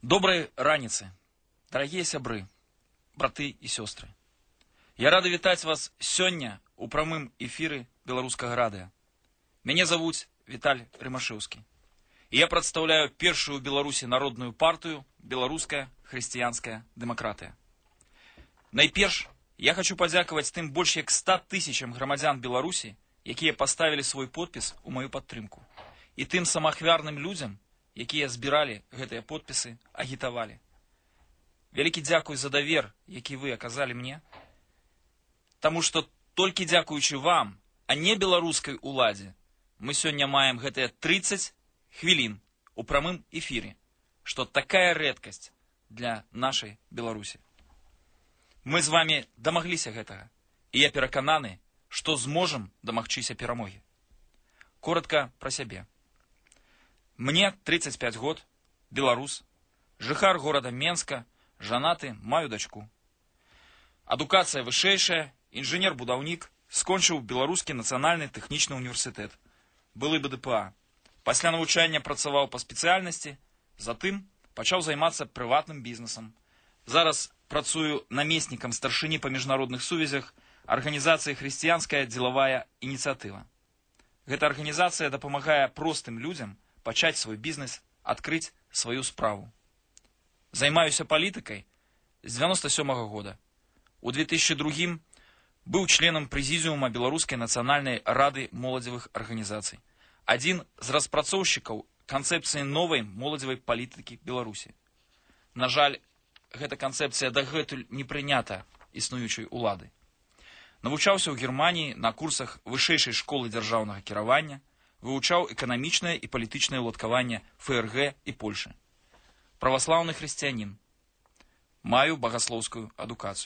Доброй раніцы, дорогие сябры, браты і сёстры. Я рады вітаць вас сёння у прамым эфіры беларускага радыё. Мяне завуць Віталь Рымашэўскі. І я прадстаўляю першую ў Беларусі народную партыю «Беларуская хрысціянская дэмакратыя». Найперш, я хочу падзякаваць тым больш як 100 000 грамадзян Беларусі, якія паставілі свой подпіс у маю падтрымку. І тым самаахвярным людзям, якія збіралі гэтыя подпісы, агітавалі. Вялікі дзякуй за давер, які вы аказалі мне, таму што толькі дзякуючы вам, а не беларускай уладзе, мы сёння маем гэтыя 30 хвілін у прамым эфіры, што такая рэдкасць для нашай Беларусі. Мы з вами дамагліся гэтага, і я перакананы, што зможам дамагчыся перамогі. Коротка пра сябе. Мне 35 год, беларус, жыхар горада Менска, жанаты, маю дачку. Адукацыя вышэйшая, інжынер-будаўнік, скончыў Беларускі нацыянальны тэхнічны універсітэт, былы БДПА. Пасля навучання працаваў па спецыяльнасці, затым пачаў займацца прыватным бізнесам. Зараз працую намеснікам старшыні па міжнародных сувязях арганізацыі «Хрысціянская дзелавая ініцыятыва». Гэта арганізацыя дапамагае простым людзям пачаць свой бізнес, адкрыць сваю справу. Займаюся палітыкай з 97-го года. У 2002 быў членам прэзідыума Беларускай нацыянальнай рады моладзевых арганізацый. Адзін з распрацоўшчыкаў канцэпцыі новай моладзевай палітыкі Беларусі. На жаль, гэта канцэпцыя дагэтуль не прынята існуючай улады. Навучаўся ў Германіі на курсах вышэйшай школы дзяржаўнага кіравання, вывучаў эканамічнае і палітычнае ўладкаванне ФРГ і Польшы. Праваслаўны хрысціянін. Маю багаслоўскую адукацыю.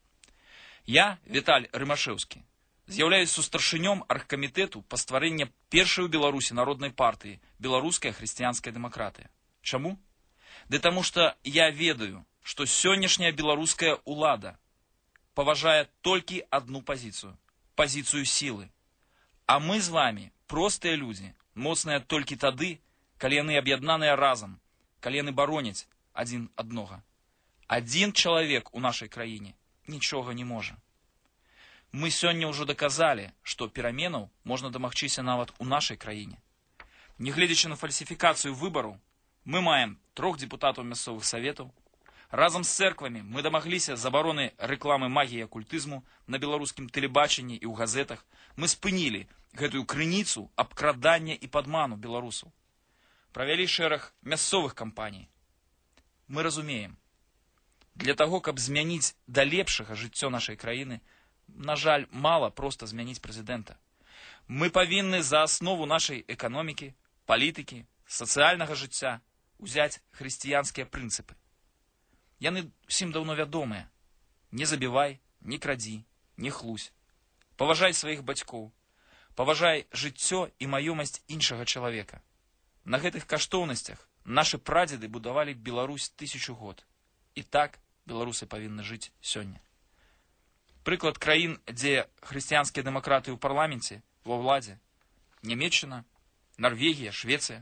Я, Віталь Рымашэўскі, з'яўляюся старшынём аргкамітэту па стварэнні першай у Беларусі народнай партыі «Беларуская хрысціянская дэмакратыя». Чаму? Ды таму што я ведаю, што сённяшняя беларуская ўлада паважае толькі адну пазіцыю – пазіцыю сілы. А мы з вами простыя людзі, моцныя толькі тады, калі яны аб'яднаныя разам, калі яны бароняць адзін аднога. Адзін чалавек у нашай краіне нічога не можа. Мы сёння ўжо даказалі, што пераменаў можна дамагчыся нават у нашай краіне. Нягледзячы на фальсіфікацыю выбараў, мы маем 3 депутатаў мясцовых саветаў. Разам з цэрквамі мы дамагліся забароны рэкламы магіі і акультызму на беларускім тэлебачанні і ў газетах. Мы спынілі гэтую крыніцу абкрадання і падману беларусаў. Правялі шэраг мясцовых кампаній. Мы разумеем, для таго, каб змяніць да лепшага жыццё нашай краіны, на жаль, мала проста змяніць прэзідэнта. Мы павінны за аснову нашай эканомікі, палітыкі, сацыяльнага жыцця узяць хрысціянскія прынцыпы. Яны ўсім даўно вядомыя. Не забівай, не крадзі, не хлусь. Паважай сваіх бацькоў. Паважай жыццё і маёмасць іншага чалавека. На гэтых каштоўнасцях нашы прадзеды будавалі Беларусь 1000 год. І так беларусы павінны жыць сёння. Прыклад краін, дзе хрысціянскія дэмакраты ў парламенце, ва ўладзе. Нямецчына, Нарвегія, Швецыя.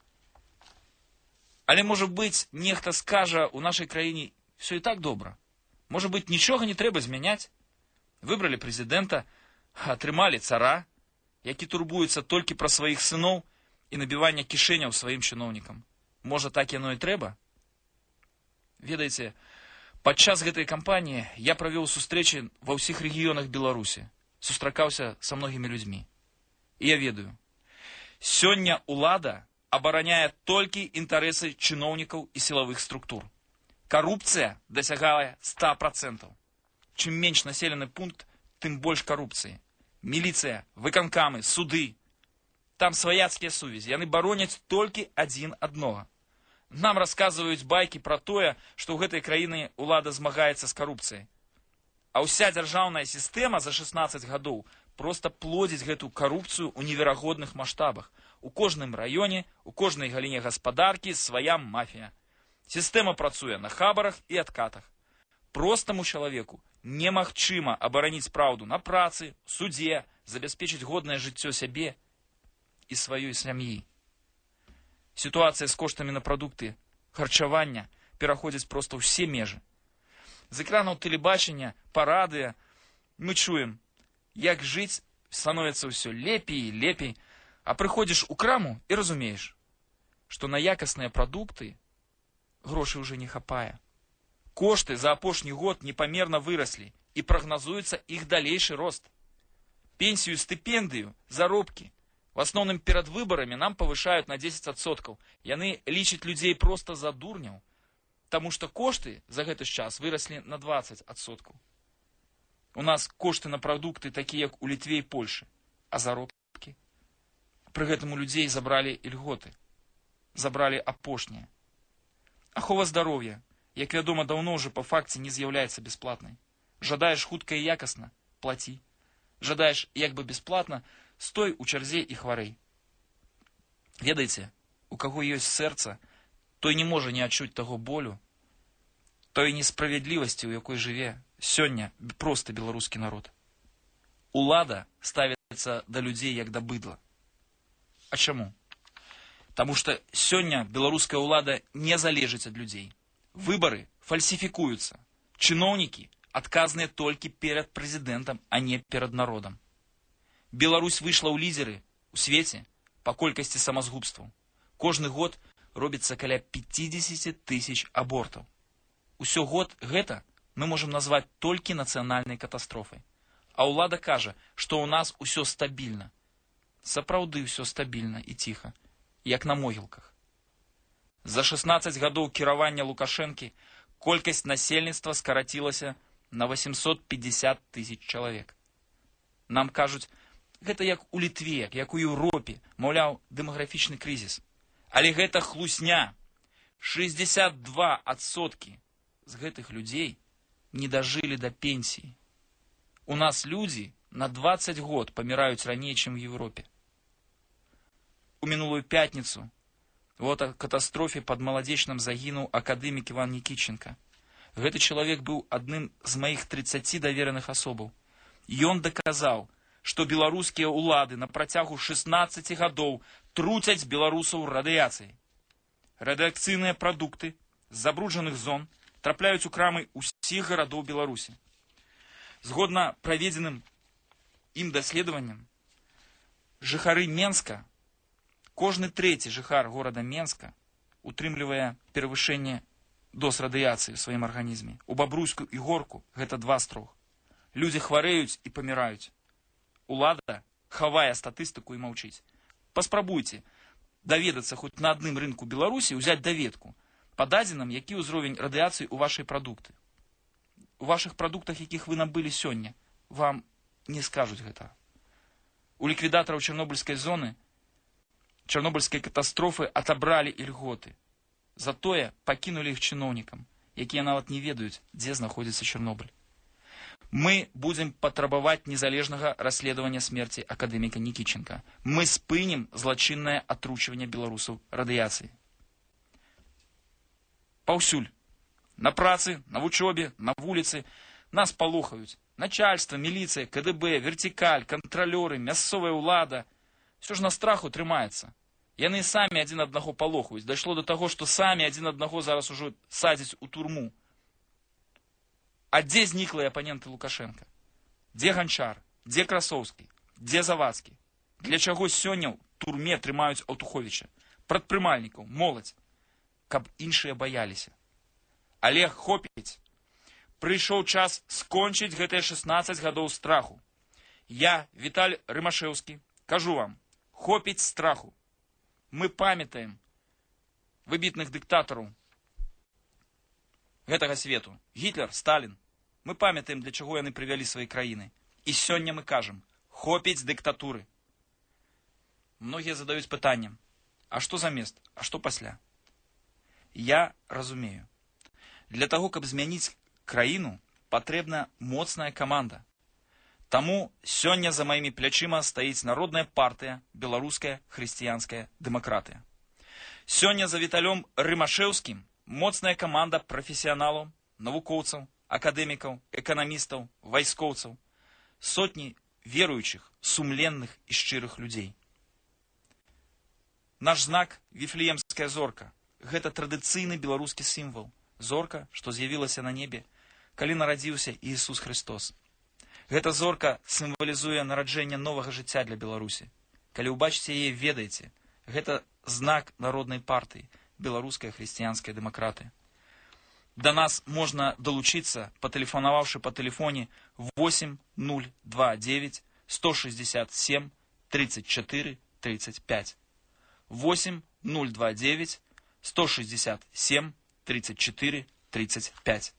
Але, можа быць, нехта скажа, у нашай краіне все і так добра. Можа быць, нічога не трэба змяняць. Выбралі прэзідэнта, атрымалі цара, які турбуецца толькі пра сваіх сыноў і набівання кішэняў сваім чыноўнікам. Можа, так яно і трэба? Ведаеце, падчас гэтай кампаніі я правёў сустрэчы ва ўсіх рэгіёнах Беларусі, сустракаўся са многімі людзьмі. І я ведаю, сёння ўлада абараняе толькі інтарэсы чыноўнікаў і сілавых структур. Карупцыя дасягае 100%. Чым менш населены пункт, тым больш карупцыі. Міліцыя, выканкамы, суды. Там сваяцкія сувязі. Яны бароняць толькі адзін аднога. Нам расказваюць байкі пра тое, што ў гэтай краіне ўлада змагаецца з карупцыяй. А ўся дзяржаўная сістэма за 16 гадоў проста плодзіць гэту карупцыю ў неверагодных маштабах. У кожным раёне, у кожнай галіне гаспадаркі свая мафія. Сістэма працуе на хабарах і адкатах. Простаму чалавеку немагчыма абараніць праўду на працы, судзе, забяспечыць годнае жыццё сябе і сваёй сям'і. Ситуация с коштами на продукты харчавання пераходзяць проста ўсе межы. З экранаў тэлебачання, па радыё мы чуем, як жыць становіцца ўсё лепей і лепей, а прыходзіш у краму і разумееш, што на якасныя прадукты грошай уже не хапае. Кошты за апошні год непамерна выраслі і прагназуецца іх далейшы рост. Пенсію, стыпендыю, заробкі в асноўным перад выбарамі нам павышаюць на 10%. Яны лічаць людзей проста за дурняў, таму што кошты за гэты час выраслі на 20%. У нас кошты на прадукты такія, як у Літве і Польшы, а заробкі? Пры гэтым у людзей забралі ільготы, забралі апошнія. Ахова здароўя, як вядома, даўно ўжо па факце не з'яўляецца бясплатнай. Жадаеш хутка і якасна – плаці. Жадаеш як бы бясплатна – стой у чарзе і хварэй. Ведаеце, у каго ёсць сэрца, той не можа не адчуць таго болю, той несправядлівасці, у якой жыве сёння проста беларускі народ. Улада ставіцца да людзей як да быдла. А чаму? Таму што сёння беларуская ўлада не залежыць ад людзей. Выбары фальсіфікуюцца. Чыноўнікі адказныя толькі перад прэзідэнтам, а не перад народам. Беларусь выйшла ў лідеры ў свеце па колькасці самазгубстваў. Кожны год робіцца каля 50 000 абортаў. Усё год гэта мы можам назваць толькі нацыянальнай катастрофай. А ўлада кажа, што ў нас усё стабільна. Сапраўды ўсё стабільна і ціха, як на могілках. За 16 гадоў кіравання Лукашэнкі колькасць насельніцтва скарацілася на 850 000 чалавек. Нам кажуць, гэта як у Літве, як у Еўропе, маўляў, дэмаграфічны крызіс. Але гэта хлусня. 62% з гэтых людзей не дажылі да пенсіі. У нас людзі на 20 год паміраюць раней, чым в Еўропе. У мінулую пятніцу в катастрофе пад Маладзечным загінуў акадэмік Іван Нікіченка. Гэты чалавек быў адным з маіх 30 давераных асобаў. Ён даказаў, што беларускія ўлады на працягу 16 гадоў труцяць беларусаў радыяцыяй. Радыакцыйныя прадукты з забруджаных зон трапляюць у крамы ўсіх гарадоў Беларусі. Згодна праведзеным ім даследаванням, жыхары Менска, кожны трэці жыхар горада Менска утрымлівае перавышэнне доз радыяцыі ў сваім арганізме. У Бабруйску і Горку гэта 2 з 3. Людзі хварэюць і паміраюць. Улада хавае статыстыку і маўчыць. Паспрабуйце даведацца хоць на адным рынку Беларусі, ўзяць даведку па дадзеным, які ўзровень радыяцыі ў вашай прадукты. У вашых прадуктах, якіх вы набылі сёння, вам не скажуць гэта. У ліквідатараў Чарнобыльскай зоны, Чарнобыльскай катастрофы атабралі ільготы. Затое пакінулі іх чыноўнікам, якія нават не ведаюць, дзе знаходзіцца Чарнобыль. Мы будзем патрабаваць незалежнага расследавання смерці акадэміка Нікіченка. Мы спынім злачыннае атручванне беларусаў радыяцыі. Паўсюль. На працы, на вучобе, на вуліцы нас палохаюць. Начальство, міліцыя, КДБ, вертикаль, кантралёры, мясцовая ўлада. Всё ж на страху трымаецца. Яны самі адзін аднаго палохаюць. Дайшло до таго, што самі адзін аднаго зараз ужо садзяць у турму. А дзе зніклыя апаненты Лукашенка? Дзе Ганчар? Дзе Красоўскі? Дзе Завадскі? Для чаго сёння ў турме трымаюць Аўтуховіча? Прадпрымальнікаў, моладзь. Каб іншыя баяліся. Але хопіць. Прыйшоў час скончыць гэтыя 16 гадоў страху. Я, Віталь Рымашэўскі, кажу вам, хопіць страху. Мы памятаем выбітных дыктатараў гэтага свету. Гітлер, Сталін. Мы памятаем, для чаго яны прывялі свае краіны. І сёння мы кажам, хопіць дыктатуры. Многія задаюць пытанне, а што замест, а што пасля? Я разумею. Для таго, каб змяніць краіну, патрэбна моцная каманда. Таму сёння за маімі плячыма стаіць Народная партыя, беларуская хрысціянская дэмакратыя. Сёння за Віталём Рымашэўскім моцная каманда прафесіяналаў, навукоўцаў, акадэмікаў, эканамістаў, вайскоўцаў, сотні веруючых, сумленных і шчырых людзей. Наш знак — Віфлеемская зорка. гэта традыцыйны беларускі сімвал, зорка, што з'явілася на небе, калі нарадзіўся Ісус Христос. Гэта зорка сімвалізуе нараджэнне новага жыцця для Беларусі. Калі ўбачыце яе, ведаеце, гэта знак народнай партыі, беларуская хрысціянская дэмакратыя. Да нас можна далучыцца, патэлефанаваўшы па тэлефоне 8029 167 34 35. 8029 167 34 35.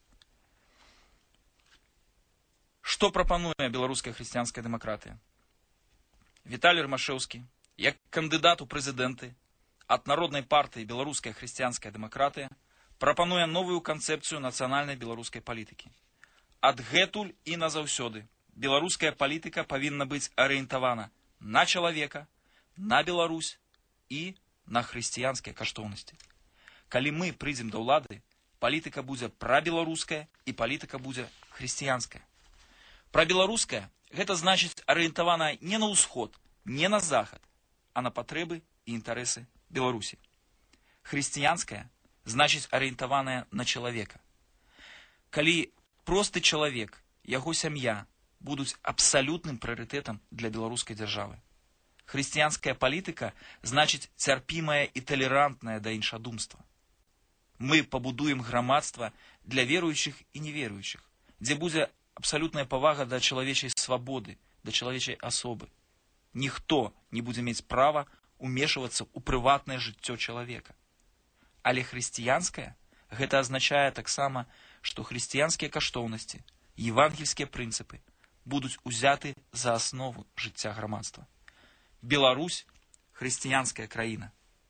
Што прапануе беларуская хрысціянская дэмакратыя? Віталій Рымашэўскі, як кандыдат у прэзідэнты ад народнай партыі беларуская хрысціянская дэмакратыя, прапануе новую канцэпцыю нацыянальнай беларускай палітыкі. Адгэтуль і назаўсёды беларуская палітыка павінна быць арыентавана на чалавека, на Беларусь і на хрысціянскія каштоўнасці. Калі мы прыйдзем да ўлады, палітыка будзе прабеларуская і палітыка будзе хрысціянская. Прабеларуская – гэта значыць арыентаваная не на ўсход, не на захад, а на патрэбы і інтарэсы Беларусі. Хрысціянская значыць арыентаваная на чалавека. Калі просты чалавек, яго сям'я будуць абсалютным прыярытэтам для беларускай дзяржавы. Хрысціянская палітыка значыць цярпімая і талерантная да іншадумства. Мы пабудуем грамадства для веруючых і неверуючых, дзе будзе абсалютная павага да чалавечай свабоды, да чалавечай асобы. Ніхто не будзе мець права умешвацца ў прыватнае жыццё чалавека. Але хрысціянская гэта азначае таксама, што хрысціянскія каштоўнасці, евангельскія прынцыпы будуць узяты за аснову жыцця грамадства. Беларусь – хрысціянская краіна.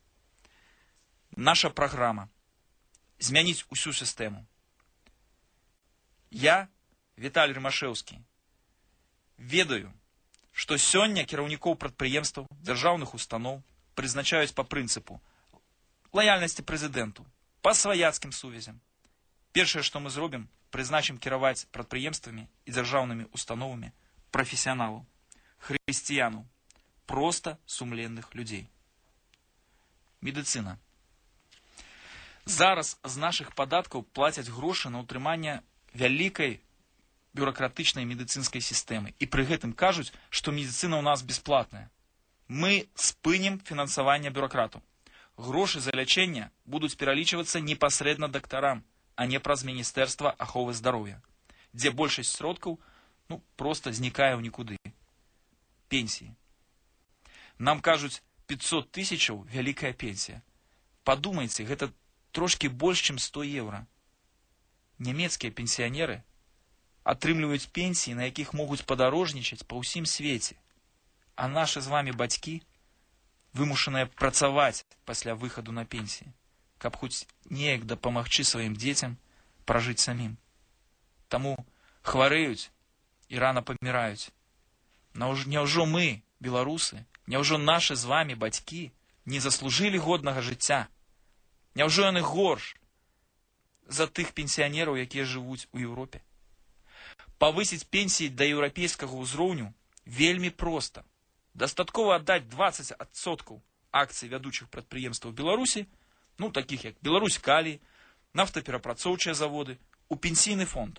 Наша праграма – змяніць усю сістэму. Я, Віталій Рымашэўскі, ведаю, што сёння кіраўнікоў прадпрыемстваў, дзяржаўных устаноў прызначаюць па прынцыпу лаяльнасці прэзідэнту, па сваяцкім сувязям. Першае, што мы зробім, прызначым кіраваць прадпрыемствамі і дзяржаўнымі установамі прафесіяналаў, хрысціянаў, проста сумленных людзей. Медыцына. Зараз з нашых падаткаў плацяць грошы на ўтрыманне вялікай бюракратычнай медыцынскай сістэмы. І пры гэтым кажуць, што медыцына ў нас бясплатная. Мы спынім фінансаванне бюракрату. Грошы за лячэнне будуць пералічвацца непасрэдна дактарам, а не праз Міністэрства аховы здароўя, дзе большасць сродкаў проста знікае ў нікуды. Пенсіі. Нам кажуць, 500 тысячаў вялікая пенсія. Падумайце, гэта трошкі больш, чым 100 еўра. Нямецкія пенсіянеры атрымліваюць пенсіі, на якіх могуць падарожнічаць па ўсім свеце. А нашы з вамі бацькі вымушаныя працаваць пасля выхаду на пенсіі, каб хоць неяк дапамагчы сваім дзецям пражыць самім. Таму хварэюць і рана паміраюць. Няўжо мы, беларусы, няўжо нашы з вамі бацькі не заслужылі годнага жыцця? Няўжо яны горш за тых пенсіянераў, якія жывуць у Еўропе? Павысіць пенсіі да еўрапейскага ўзроўню вельмі проста. Дастаткова аддаць 20% акцый вядучых прадпрыемстваў Беларусі, такіх як Беларусь Калій, нафтаперапрацоўчыя заводы, у пенсійны фонд.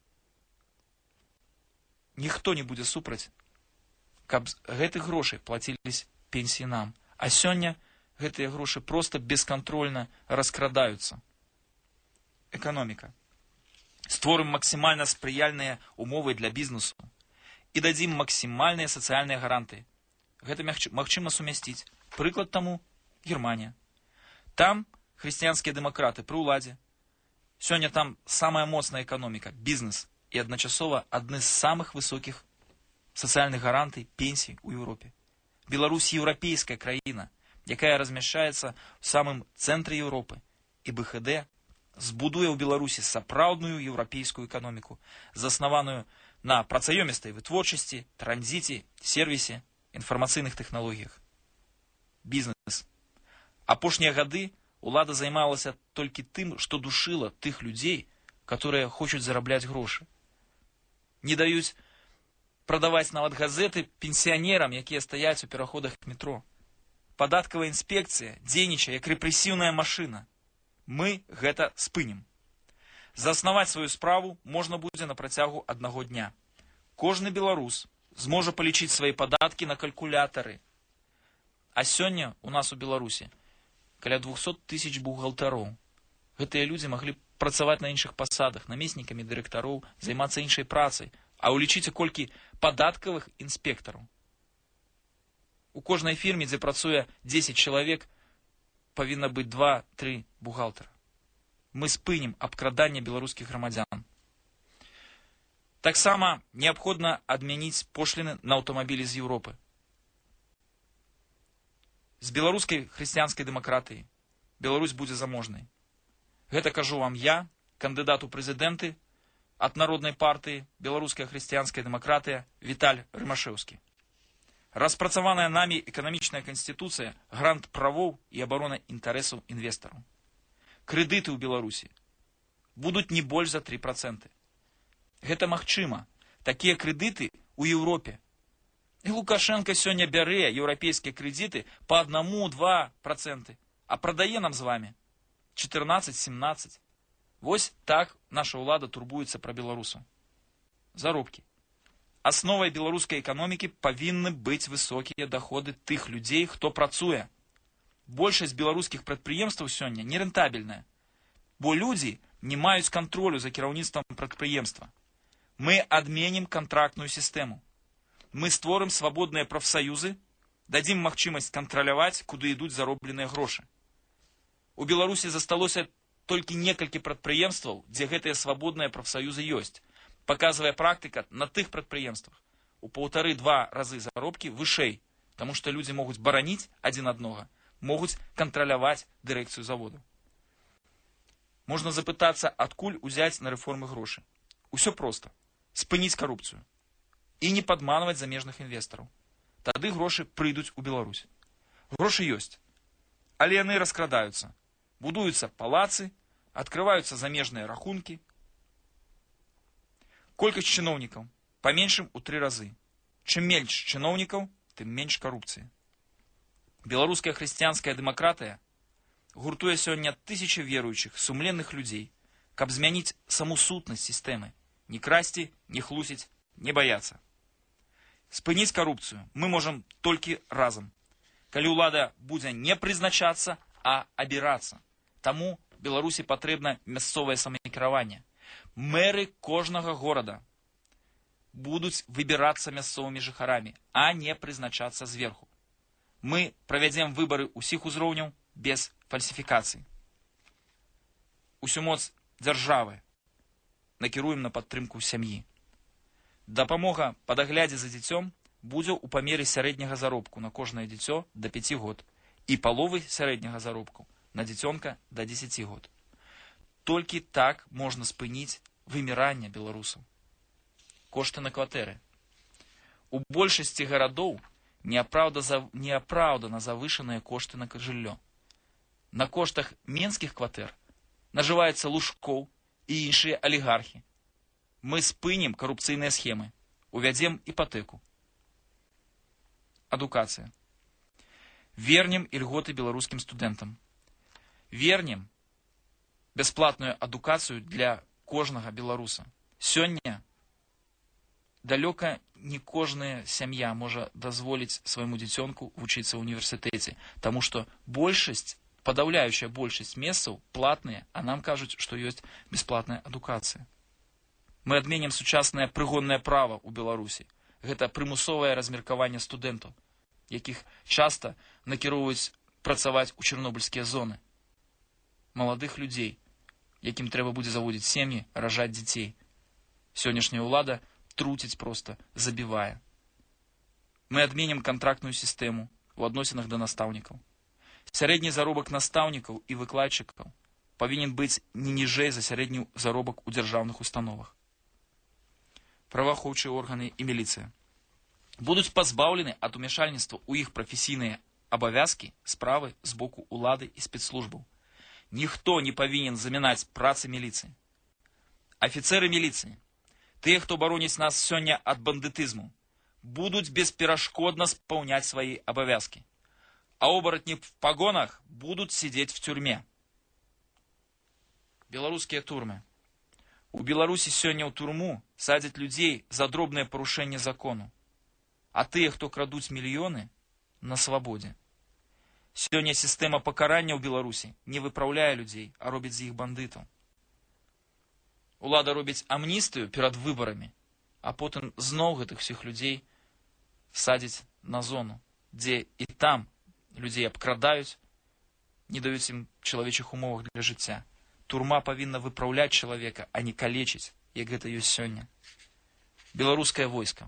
Ніхто не будзе супраць, каб з гэтых грошай плаціліся пенсіі нам. А сёння гэтыя грошы проста бескантрольна раскрадаюцца. Эканоміка. Створым максімальна спрыяльныя умовы для бізнесу і дадзім максімальныя сацыяльныя гарантыі. Гэта магчыма сумясціць. Прыклад таму – Германія. Там хрысціянскія дэмакраты пры ўладзе. Сёння там самая моцная эканоміка, бізнес і адначасова адны з самых высокіх сацыяльных гарантый пенсій у Еўропе. Беларусь – еўрапейская краіна, якая размяшчаецца ў самым цэнтры Еўропы. І БХД збудуе ў Беларусі сапраўдную еўрапейскую эканоміку, заснаваную на працаёмістай вытворчасці, транзіце, сервісе, інфармацыйных тэхналогіях. Бізнес. Апошнія гады ўлада займалася толькі тым, што душыла тых людзей, которые хочуць зарабляць грошы. Не даюць прадаваць нават газеты пенсіянерам, якія стаяць у пераходах метро. Падаткавая інспекцыя дзейнічае як рэпрэсіўная машына. Мы гэта спынім. Заснаваць сваю справу можна будзе на працягу аднаго дня. Кожны беларус зможа палічыць свае падаткі на калькулятары. А сёння у нас у Беларусі каля 200 тысяч бухгалтароў. Гэтыя людзі маглі працаваць на іншых пасадах, намеснікамі дырэктароў, займацца іншай працай. А улічыце колькі падаткавых інспектараў. У кожнай фірме, дзе працуе 10 чалавек, павінна быць 2-3 бухгалтара. Мы спынім абкраданне беларускіх грамадзян. Таксама неабходна адмяніць пошліны на аўтамабілі з Еўропы. З беларускай хрысціянскай дэмакратыі Беларусь будзе заможнай. Гэта кажу вам я, кандыдат у прэзідэнты ад Народнай партыі Беларуская хрысціянская дэмакратыя Віталь Рымашэўскі. Распрацаваная намі эканамічная канстытуцыя гарант правоў і абарона інтарэсаў інвестараў. Крэдыты ў Беларусі будуць не больш за 3%. Гэта магчыма. Такія крэдыты ў Еўропе. І Лукашенко сёння бярэ еўрапейскія крэдыты па 1-2%, а прадае нам з вамі 14-17%. Вось так наша ўлада турбуецца пра беларусаў. Заробкі. Асновай беларускай эканомікі павінны быць высокія даходы тых людзей, хто працуе. Большасць беларускіх прадпрыемстваў сёння нерэнтабельная, бо людзі не маюць кантролю за кіраўніцтвам прадпрыемства. Мы адменім кантрактную сістэму. Мы створым свабодныя прафсаюзы, дадзім магчымасць кантраляваць, куды ідуць заробленыя грошы. У Беларусі засталося толькі некалькі прадпрыемстваў, дзе гэтыя свабодныя прафсаюзы ёсць. Паказвае практыка на тых прадпрыемствах у 1,5-2 разы заробкі вышэй, таму што людзі могуць бараніць адзін аднога, могуць кантраляваць дырэкцыю заводу. Можна запытацца, адкуль узяць на рэформы грошы. Усё проста. Спыніць карупцыю. І не падманваць замежных інвестараў. Тады грошы прыйдуць у Беларусь. Грошы ёсць. Але яны раскрадаюцца. Будуюцца палацы, адкрываюцца замежныя рахункі. Колькасць чыноўнікаў паменшым у 3 разы. Чым менш чыноўнікаў, тым менш карупцыі. Беларуская хрысціянская дэмакратыя гуртуе сёння тысячы веруючых, сумленных людзей, каб змяніць саму сутнасць сістэмы. Не красці, не хлусіць, не баяцца. Спыніць карупцыю мы можам толькі разам, калі ўлада будзе не прызначацца, а абірацца. Таму Беларусі патрэбна мясцовае самакіраванне. Мэры кожнага горада будуць выбірацца мясцовымі жыхарамі, а не прызначацца зверху. Мы правядзем выбары ўсіх узроўняў без фальсіфікацый. Усю моц дзяржавы накіруем на падтрымку сям'і. Дапамога па даглядзе за дзіцём будзе ў памеры сярэдняга заробку на кожнае дзіцё да 5 год і паловы сярэдняга заробку на дзіцёнка да 10 год. Толькі так можна спыніць выміранне беларусаў. Кошты на кватэры. У большасці гарадоў неапраўдана завышаныя кошты на жыллё. На коштах менскіх кватэр нажываецца Лужкоў і іншыя алігархі. Мы спынім карупцыйныя схемы, увядзем іпатэку. Адукацыя. Вернем ільготы беларускім студэнтам. Вернем бясплатную адукацыю для кожнага беларуса. Сёння далёка не кожная сям'я можа дазволіць свайму дзіцёнку вучыцца ў універсітэце, таму што падаўляючая большасць месцаў платныя, а нам кажуць, што ёсць бясплатная адукацыя. Мы адменім сучаснае прыгоннае права ў Беларусі. Гэта прымусовае размеркаванне студэнтаў, якіх часта накіроўваюць працаваць у чарнобыльскія зоны. Маладых людзей, якім трэба будзе заводзіць сем'і, ражаць дзяцей. Сённяшняя ўлада труціць проста, забівае. Мы адменім кантрактную сістэму ў адносінах да настаўнікаў. Сярэдні заробак настаўнікаў і выкладчыкаў павінен быць не ніжэй за сярэдні заробак у дзяржаўных установах. Праваахоўчыя органы і міліцыя будуць пазбаўлены ад умяшальніцтва ў іх прафесійныя абавязкі, справы з боку ўлады і спецслужбаў. Ніхто не павінен замінаць працы міліцыі. Афіцэры міліцыі, тыя, хто бароніць нас сёння ад бандытызму, будуць бесперашкодна спаўняць свае абавязкі. А оборотни в погонах будут сидеть в тюрьме. беларускія турмы. У Беларусі сёння ў турму садзяць людзей за дробнае парушэнне закону. А тыя, хто крадуць мільёны, на свабодзе. Сёння сістэма пакарання ў Беларусі не выпраўляе людзей, а робіць з іх бандытаў. Улада робіць амністыю перад выбарамі, а потым зноў гэтых усіх людзей садзіць на зону, дзе і там людзей абкрадаюць, не даюць ім чалавечых умовах для жыцця. Турма павінна выпраўляць чалавека, а не калечыць, як гэта ёсць сёння. Беларускае войска.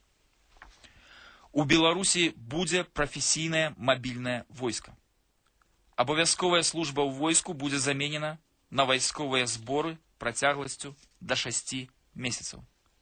У Беларусі будзе прафесійнае мабільнае войска. Абавязковая служба ў войску будзе заменена на вайсковыя зборы працягласцю да 6 месяцаў.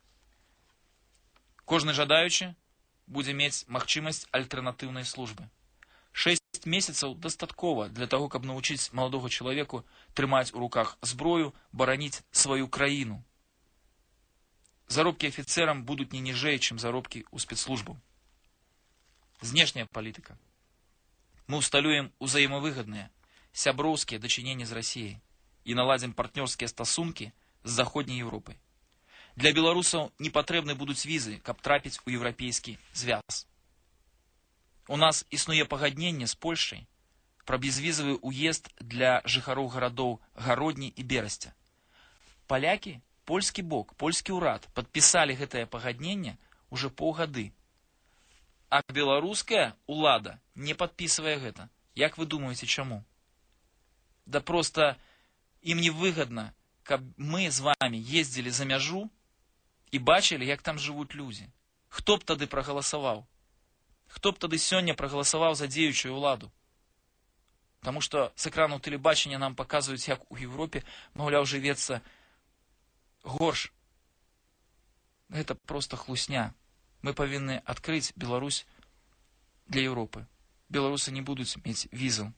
Кожны жадаючы будзе мець магчымасць альтэрнатыўнай службы. 6 месяцаў дастаткова для таго, каб навучыць маладога чалавеку трымаць у руках зброю, бараніць сваю краіну. Заробкі афіцэрам будуць не ніжэй, чым заробкі ў спецслужбу. Знешняя палітыка. Мы ўсталюем узаемавыгадныя, сяброўскія дачыненні з Расіяй і наладзім партнёрскія стасункі з Заходняй Еўропай. Для беларусаў не патрэбны будуць візы, каб трапіць у еўрапейскі звяз. У нас існуе пагадненне з Польшай пра безвізавы ўезд для жыхароў гарадоў Гародні і Берасця. Палякі, польскі бок, польскі ўрад падпісалі гэтае пагадненне ўжо паўгады. А беларуская ўлада не падпісвае гэта. Як вы думаеце, чаму? Да проста ім не выгадна, каб мы з вамі ездзілі за мяжу і бачылі, як там жывуць людзі. Хто б тады прагаласаваў? Хто б тады сёння прагаласаваў за дзеючую ўладу? Таму што з экранаў тэлебачання нам паказваюць, як у Еўропе, маўляў, жывецца горш. Гэта проста хлусня. Мы павінны адкрыць Беларусь для Еўропы. Беларусы не будуць мець візаў.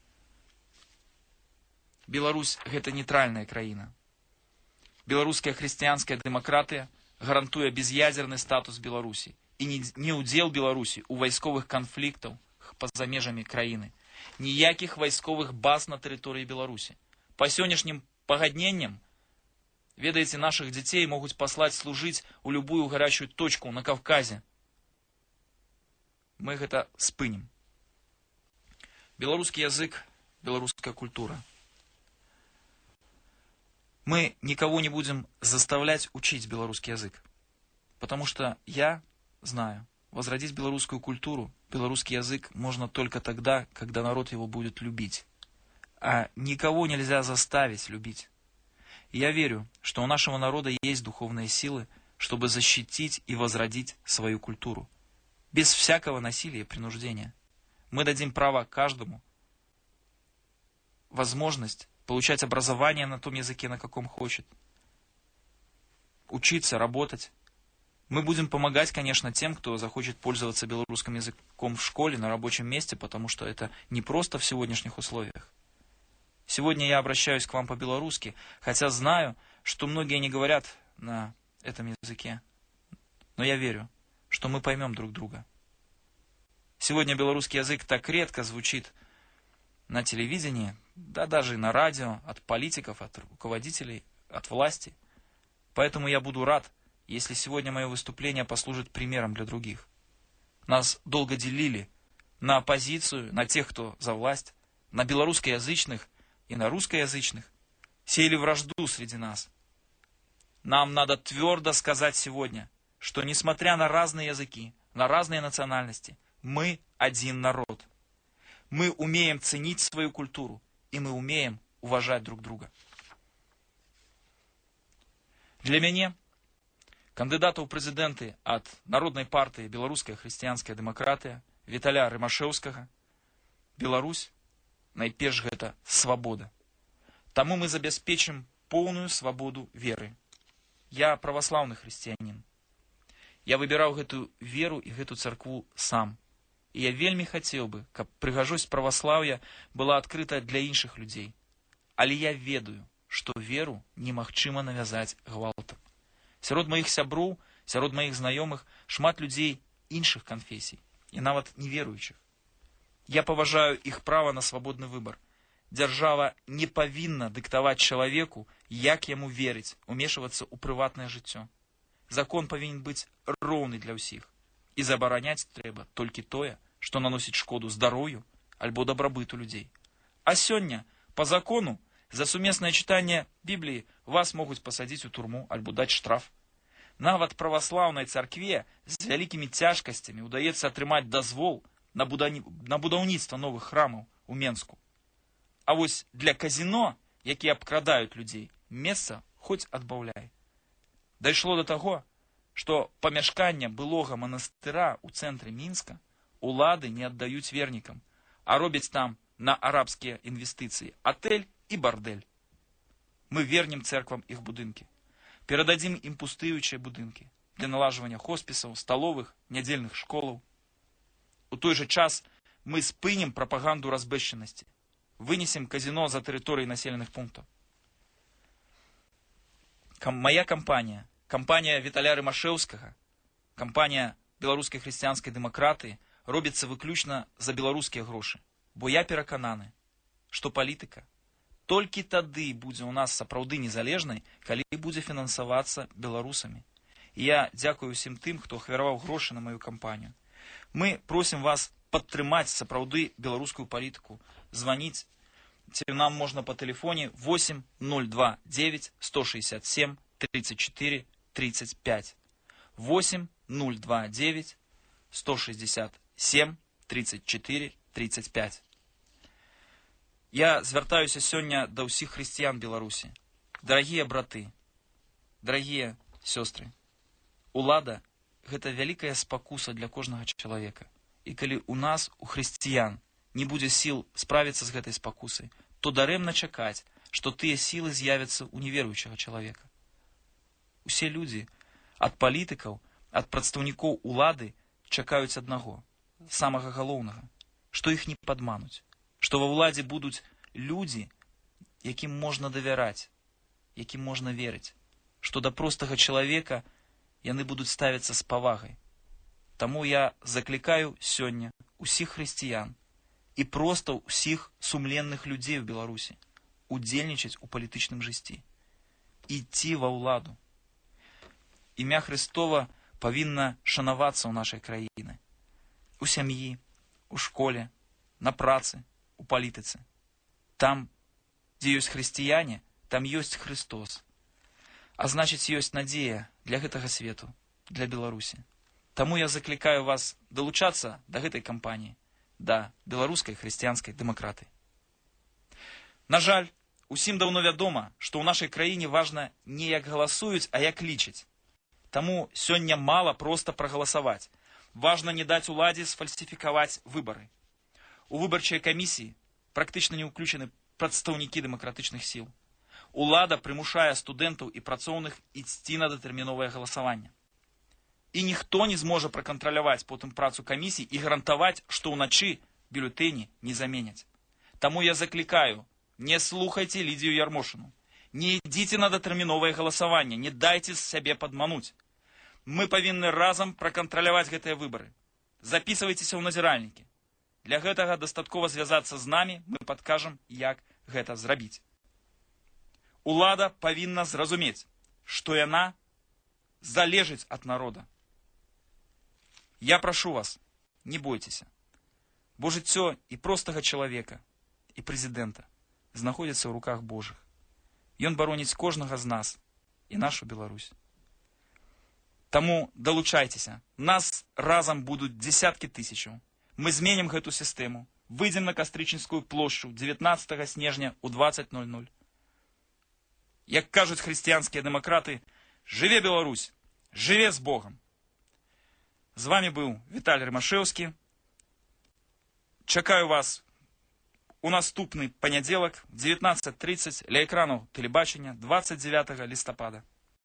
Беларусь – гэта нейтральная краіна. Беларуская хрысціянская дэмакратыя гарантуе без'ядзерны статус Беларусі і не ўдзел Беларусі ў вайсковых канфліктаў па-за межамі краіны. Ніякіх вайсковых баз на тэрыторыі Беларусі. Па сённяшнім пагадненням, ведаеце, нашых дзяцей могуць паслаць служыць у любую гарячую точку на Кавказе. Мы гэта спынім. Беларускі язык, беларуская культура. Мы никого не будем заставлять учить белорусский язык. Потому что я знаю, возродить белорусскую культуру, белорусский язык можно только тогда, когда народ его будет любить. А никого нельзя заставить любить. И я верю, что у нашего народа есть духовные силы, чтобы защитить и возродить свою культуру. Без всякого насилия и принуждения. Мы дадим право каждому возможность получать образование на том языке, на каком хочет. Учиться, работать. Мы будем помогать, конечно, тем, кто захочет пользоваться белорусским языком в школе, на рабочем месте, потому что это не просто в сегодняшних условиях. Сегодня я обращаюсь к вам по-белорусски, хотя знаю, что многие не говорят на этом языке. Но я верю, что мы поймем друг друга. Сегодня белорусский язык так редко звучит на телевидении, да даже и на радио, от политиков, от руководителей, от власти. Поэтому я буду рад, если сегодня мое выступление послужит примером для других. Нас долго делили на оппозицию, на тех, кто за власть, на белорусскоязычных и на русскоязычных. Сеяли вражду среди нас. Нам надо твердо сказать сегодня, что несмотря на разные языки, на разные национальности, мы один народ. Мы умеем ценить свою культуру, и мы умеем уважать друг друга. Для мяне, кандыдата ў прэзідэнты ад Народнай партыі Беларуская хрысціянская дэмакратыя Віталя Рымашэўскага, Беларусь, найперш гэта свабода. Таму мы забяспечым поўную свабоду веры. Я праваслаўны хрысціянін. Я выбіраў гэтую веру і гэту царкву сам. І я вельмі хацеў бы, каб прыгажосць праваслаўя была адкрыта для іншых людзей. Але я ведаю, што веру немагчыма навязаць гвалтам. Сярод маіх сяброў, сярод маіх знаёмых шмат людзей іншых канфесій, і нават неверуючых. Я паважаю іх права на свабодны выбар. дзяржава не павінна дыктаваць чалавеку, як яму верыць, умешвацца ў прыватнае жыццё. Закон павінен быць роўны для ўсіх. І забараняць трэба толькі тое, што наносіць шкоду здароўю альбо дабрабыту людзей. А сёння, па закону, за сумеснае чытанне Бібліі вас могуць пасадзіць у турму альбо даць штраф. Нават праваслаўнай царкве з вялікімі цяжкасцямі ўдаецца атрымаць дазвол на будаўніцтва новых храмаў у Менску. А вось для казіно, якія абкрадаюць людзей, месца хоць адбаўляй. Дайшло да таго, што памяшкання былога манастыра ў цэнтры Мінска улады не аддаюць вернікам, а робяць там на арабскія інвестыцыі атэль і бардэль. Мы вернем цэрквам іх будынкі. Перададзім ім пустуючыя будынкі для налажвання хоспісаў, сталовых, нядзельных школаў. У той жа час мы спынім прапаганду разбэшчанасці, вынесем казіно за тэрыторыі населеных пунктаў. Мая кампанія, кампанія Віталя Рымашэўскага, кампанія беларускай хрысціянскай дэмакратыі робіцца выключна за беларускія грошы, бо я перакананы, што палітыка толькі тады будзе ў нас сапраўды незалежнай, калі будзе фінансавацца беларусамі. І я дзякую ўсім тым, хто ахвяраваў грошы на маю кампанію. Мы просім вас падтрымаць сапраўды беларускую палітыку. Званіць нам можна па тэлефоне 8 029 167 34 35. 8 029 167 34 35. Я звяртаюся сёння да ўсіх хрысціян Беларусі. Дарагія браты, дарагія сёстры, улада – гэта вялікая спакуса для кожнага чалавека. І калі у нас, у хрысціян, не будзе сіл справіцца з гэтай спакусай, то дарэмна чакаць, што тыя сілы з'явяцца ў неверуючага чалавека. Усе людзі, ад палітыкаў, ад прадстаўнікоў улады чакаюць аднаго, самага галоўнага, што іх не падмануць, што ва ўладзе будуць людзі, якім можна давяраць, якім можна верыць, што да простага чалавека яны будуць ставіцца з павагай. Таму я заклікаю сёння усіх хрысціян і проста ўсіх сумленных людзей у Беларусі удзельнічаць у палітычным жыцці, ідці ва ўладу. Імя Хрыстова павінна шанавацца ў нашай краіны, у сям'і, у школе, на працы, у палітыцы. Там, дзе ёсць хрысціяне, там ёсць Христос. А значыць, ёсць надзея для гэтага свету, для Беларусі. Таму я заклікаю вас далучацца да гэтай кампаніі, да беларускай хрысціянскай дэмакратыі. На жаль, усім даўно вядома, што ў нашай краіне важна не як галасуюць, а як лічаць. Таму сёння мала проста прагаласаваць. Важна не даць уладзе сфальсіфікаваць выбары. У выбарчай камісіі практычна не ўключаны прадстаўнікі дэмакратычных сіл. Улада прымушае студэнтаў і працоўных ісці на датэрміновае галасаванне. І ніхто не зможа пракантраляваць потым працу камісій і гарантаваць, што ўначы бюлетэні не заменяць. Таму я заклікаю, не слухайце Лідзію Ярмошыну. Не ідзіце на датэрміновае галасаванне, не дайце сябе падмануць. Мы павінны разам пракантраляваць гэтыя выбары. Запісвайцеся ў назіральнікі. Для гэтага дастаткова звязацца з намі, мы падкажам, як гэта зрабіць. Улада павінна зразумець, што яна залежыць ад народа. Я прашу вас, не бойцеся, бо жыццё і простага чалавека, і прэзідэнта знаходзіцца ў руках Божых. Ён бароніць кожнага з нас і нашу Беларусь. Таму далучайцеся, нас разам будуць дзесяткі тысячаў. Мы зменім гэту сістэму, выйдзем на Кастрычніцкую плошчу 19 снежня ў 20:00. Як кажуць хрысціянскія дэмакраты, жыве Беларусь, жыве з Богом. З вами быў Віталь Рымашэўскі. Чакаю вас у наступны панядзелак 19:30 ля экранаў тэлебачання 29 лістапада.